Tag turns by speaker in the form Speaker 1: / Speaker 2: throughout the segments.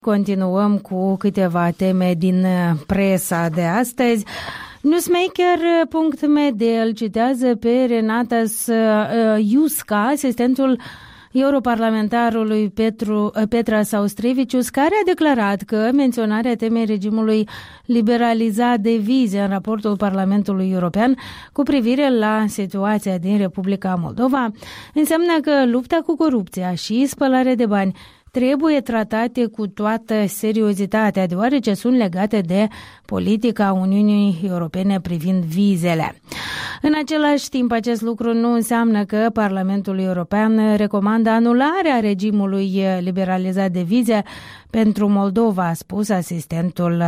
Speaker 1: Continuăm cu câteva teme din presa de astăzi. Newsmaker.md îl citează pe Renatas Iusca, asistentul europarlamentarului Petras Austrevicius, care a declarat că menționarea temei regimului liberalizat de vize în raportul Parlamentului European cu privire la situația din Republica Moldova înseamnă că lupta cu corupția și spălarea de bani trebuie tratate cu toată seriozitatea, deoarece sunt legate de politica Uniunii Europene privind vizele. În același timp, acest lucru nu înseamnă că Parlamentul European recomandă anularea regimului liberalizat de vize pentru Moldova, a spus asistentul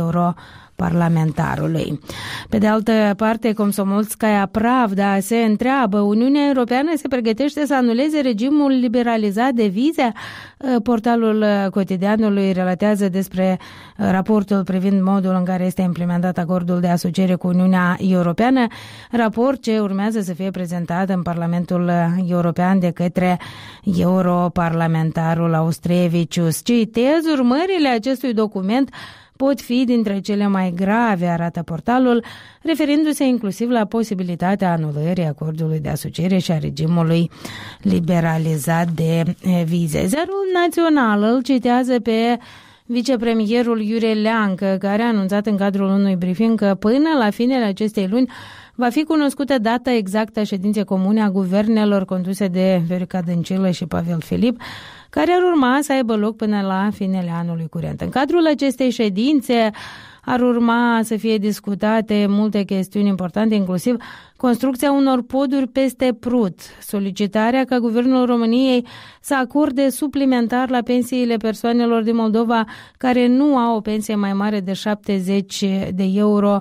Speaker 1: europarlamentarului. Pe de altă parte, Komsomolskaya Pravda se întreabă, Uniunea Europeană se pregătește să anuleze regimul liberalizat de vize? Portalul Cotidianului relatează despre raportul privind modul în care este implementat acordul de asociere cu Uniunea Europeană, raport ce urmează să fie prezentat în Parlamentul European de către europarlamentarul Austrevicius. Citez, urmările acestui document pot fi dintre cele mai grave, arată portalul, referindu-se inclusiv la posibilitatea anulării acordului de asociere și a regimului liberalizat de vize. Ziarul Național îl citează pe vicepremierul Iurie Leancă, care a anunțat în cadrul unui briefing că până la finele acestei luni va fi cunoscută data exactă a ședinței comune a guvernelor conduse de Viorica Dăncilă și Pavel Filip, care ar urma să aibă loc până la finele anului curent. În cadrul acestei ședințe ar urma să fie discutate multe chestiuni importante, inclusiv construcția unor poduri peste Prut, solicitarea ca Guvernul României să acorde suplimentar la pensiile persoanelor din Moldova care nu au o pensie mai mare de 70 de euro,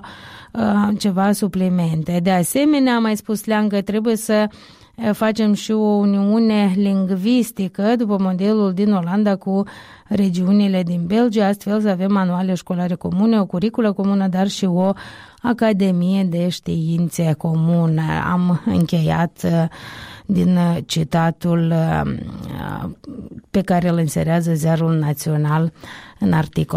Speaker 1: ceva suplimente. De asemenea, a mai spus Leancă, trebuie să facem și o uniune lingvistică după modelul din Olanda cu regiunile din Belgia, astfel să avem manuale școlare comune, o curiculă comună, dar și o academie de științe comune. Am încheiat din citatul pe care îl inserează Ziarul Național în articol.